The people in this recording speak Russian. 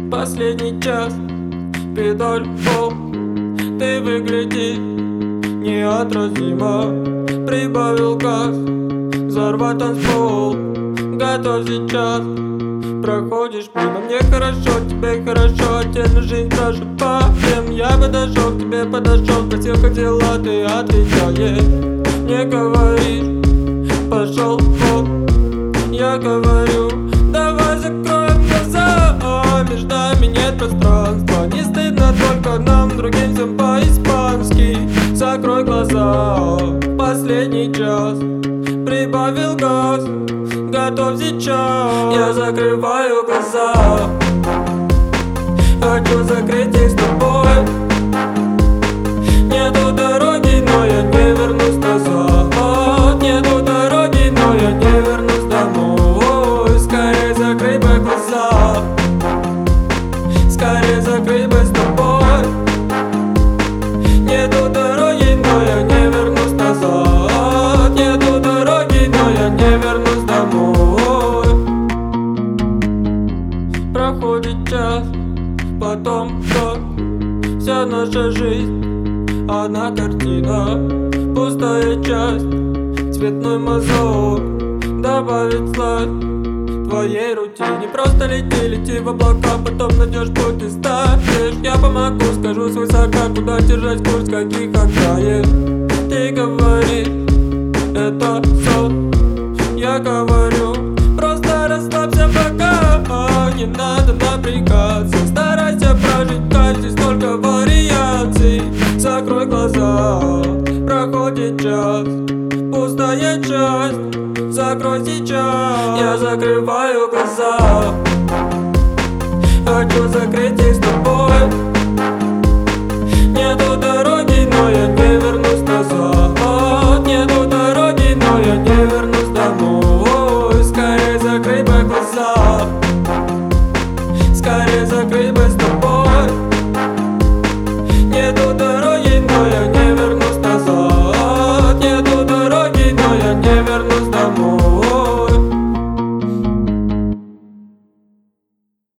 Последний час, педаль в пол. Ты выглядишь неотразимо. Прибавил газ, взорвать танцпол. Готов сейчас, проходишь мимо. Мне хорошо, тебе хорошо, отдельно жизнь даже поем. Я подошел к тебе, подошел, спросил, как дела, ты отвечаешь. Не говоришь, пошел вон. Я говорю, давай закроем глаза, между нами нет пространства. Не стыдно только нам, другим всем по-испански. Закрой глаза, последний час, прибавил газ, готов сейчас. Я закрываю глаза, хочу закрыть их с тобой. Нету дороги, но я не вернусь назад. Нету дороги, но я не вернусь домой. Скорее закрой бы глаза, скорее закрой бы с тобой. Нету дороги, но я не вернусь назад. Нету дороги, но я не вернусь домой. Проходит час, потом год. Вся наша жизнь одна картина, пустая часть, цветной мазок. Добавить слайд твоей рутине. Просто лети, лети в облака, потом найдешь путь и станешь. Я помогу, скажу свысока, куда держать курс, каких окраин. Ты говоришь, это сон. Я говорю, просто расслабься пока, не надо напрягаться. Старайся прожить каждый, столько вариаций. Закрой глаза, проходит час, пустая часть. Закрой сейчас. Я закрываю глаза, хочу закрыть их